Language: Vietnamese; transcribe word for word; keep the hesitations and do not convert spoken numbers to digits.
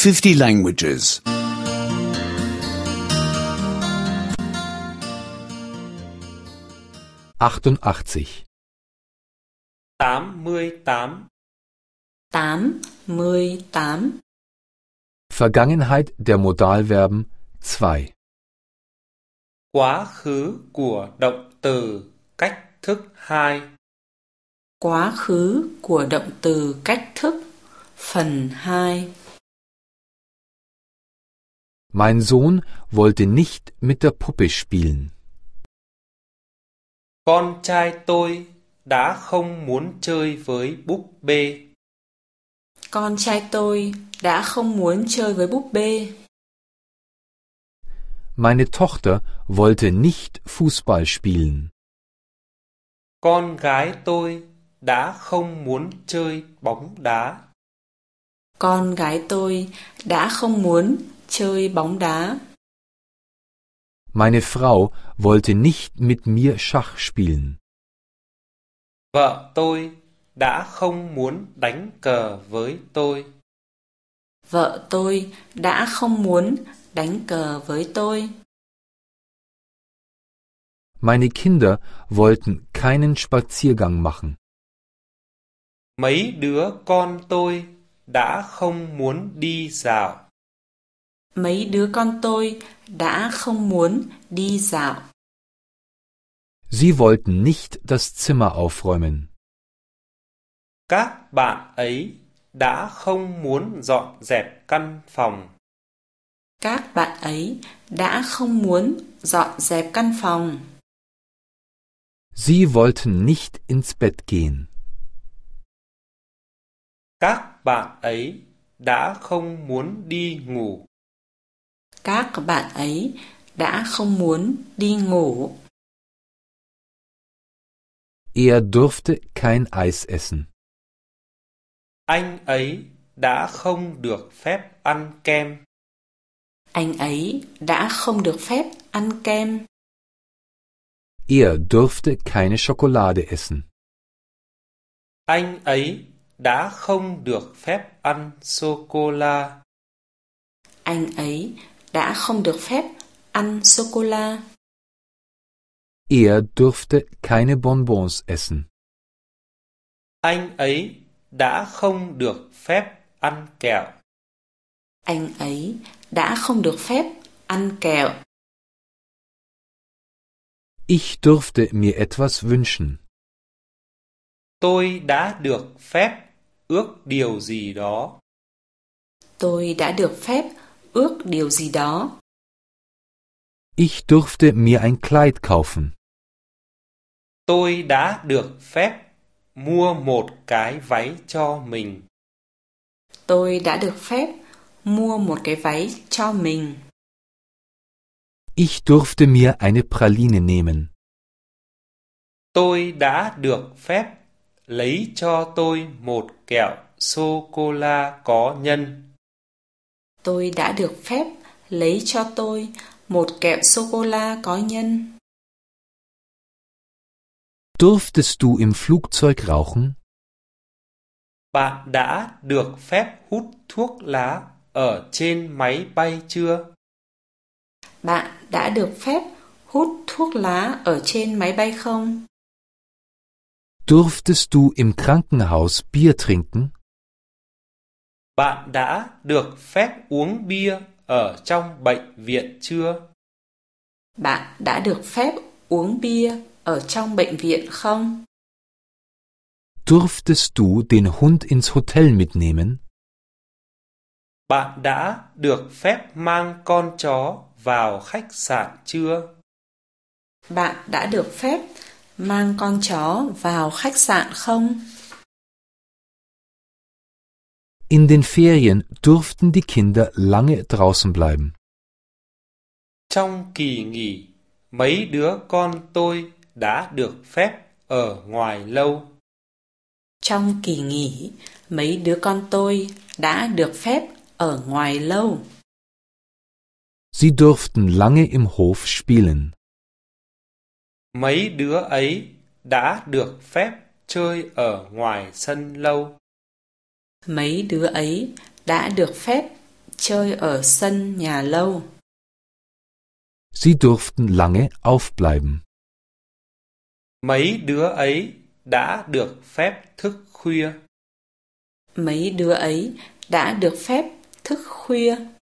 fifty languages. achtundachtzig. tám mươi tám. tám mươi tám. Vergangenheit der Modalverben zwei. Quá khứ của động từ cách thức hai. Quá khứ của động từ cách thức phần hai. Mein Sohn wollte nicht mit der Puppe spielen. Con trai tôi đã không muốn chơi với búp bê. Con trai tôi đã không muốn chơi với búp bê. Meine Tochter wollte nicht Fußball spielen. Con gái tôi đã không muốn chơi bóng đá. Con gái tôi đã không muốn chơi bóng đá. Meine Frau wollte nicht mit mir Schach spielen. Vợ tôi đã không muốn đánh cờ với tôi. Vợ tôi đã không muốn đánh cờ với tôi. Meine Kinder wollten keinen Spaziergang machen. Mấy đứa con tôi đã không muốn đi dạo. Mấy đứa con tôi đã không muốn đi dạo. Sie wollten nicht das Zimmer aufräumen. Các bạn ấy đã không muốn dọn dẹp căn phòng. Các bạn ấy đã không muốn dọn dẹp căn phòng. Sie wollten nicht ins Bett gehen. Các bạn ấy đã không muốn đi ngủ. Các bạn ấy đã không muốn đi ngủ. Er durfte kein Eis essen. Anh ấy đã không được phép ăn kem. Anh ấy đã không được phép ăn kem. Er durfte keine Schokolade essen. Anh ấy đã không được phép ăn sô-cô-la. Anh ấy đã không được phép ăn sô-cô-la. Er durfte keine Bonbons essen. Anh ấy đã không được phép ăn kẹo. Anh ấy đã không được phép ăn kẹo. Ich durfte mir etwas wünschen. Tôi đã được phép ước điều gì đó. Tôi đã được phép ước điều gì đó. Ich durfte mir ein Kleid kaufen. Tôi đã được phép mua một cái váy cho mình. Tôi đã được phép mua một cái váy cho mình. Ich durfte mir eine Praline nehmen. Tôi đã được phép lấy cho tôi một kẹo sô-cô-la có nhân. Tôi đã được phép lấy cho tôi một kẹo sô-cô-la có nhân. Durftest du im Flugzeug rauchen? Bạn đã được phép hút thuốc lá ở trên máy bay chưa? Bạn đã được phép hút thuốc lá ở trên máy bay không? Durftest du im Krankenhaus Bier trinken? Bạn đã được phép uống bia ở trong bệnh viện chưa? Bạn đã được phép uống bia ở trong bệnh viện không? Durftest du den Hund ins Hotel mitnehmen? Bạn đã được phép mang con chó vào khách sạn chưa? Bạn đã được phép mang con chó vào khách sạn không? In den Ferien durften die Kinder lange draußen bleiben. Trong kỳ nghỉ, mấy đứa con tôi đã được phép ở ngoài lâu. Trong kỳ nghỉ, mấy đứa con tôi đã được phép ở ngoài lâu. Sie durften lange im Hof spielen. Mấy đứa ấy đã được phép chơi ở ngoài sân lâu. Mấy đứa ấy đã được phép chơi ở sân nhà lâu. Sie durften lange aufbleiben. Mấy đứa ấy đã được phép thức khuya. Mấy đứa ấy đã được phép thức khuya.